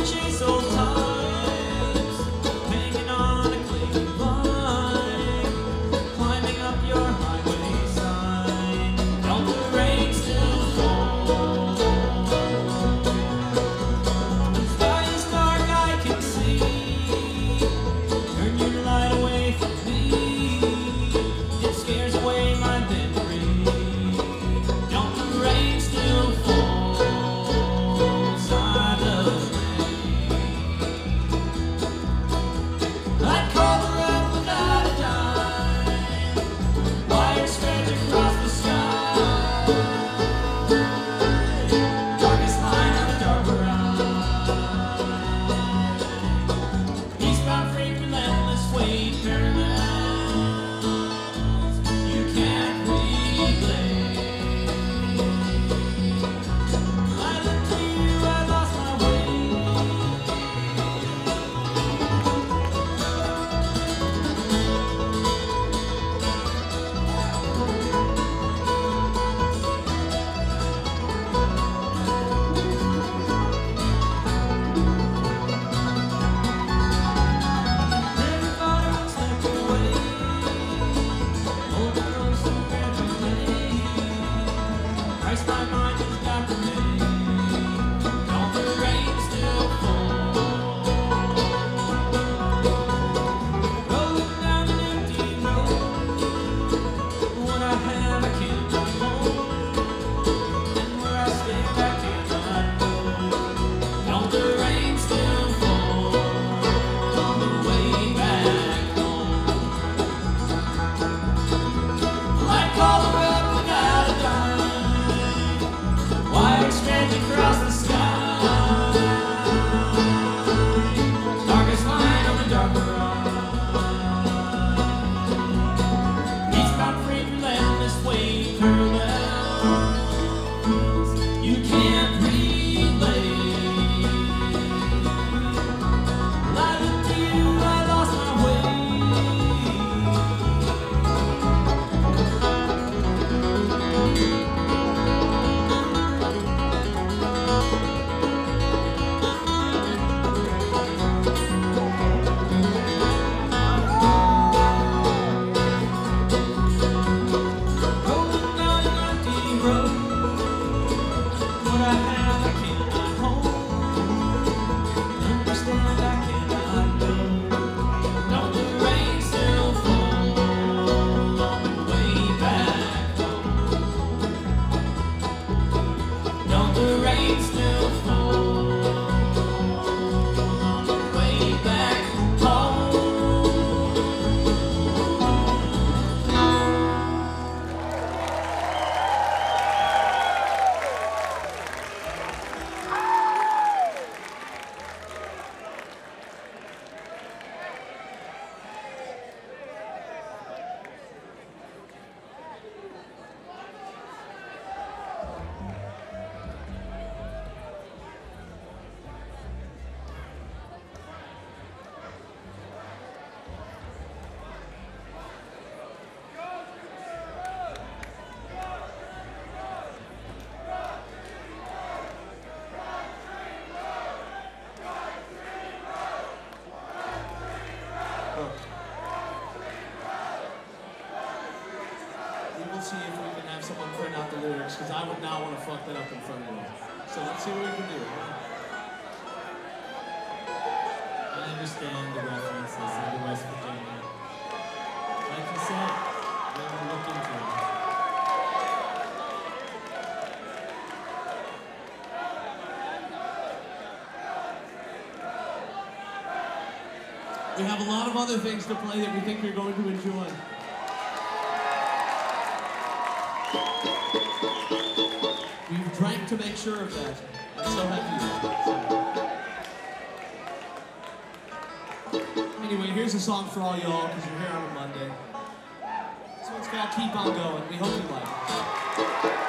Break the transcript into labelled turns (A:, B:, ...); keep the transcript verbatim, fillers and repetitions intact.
A: see if we can have someone print out the lyrics, because I would not want to fuck that up in front of you. So let's see what we can do. I understand the references of the West Virginia. Like you said, never look into it. We have a lot of other things to play that we think you're going to enjoy. We've drank to make sure of that, and so have you. Anyway, here's a song for all y'all, because you're here on a Monday. This one's called Keep On Going. We hope you like it.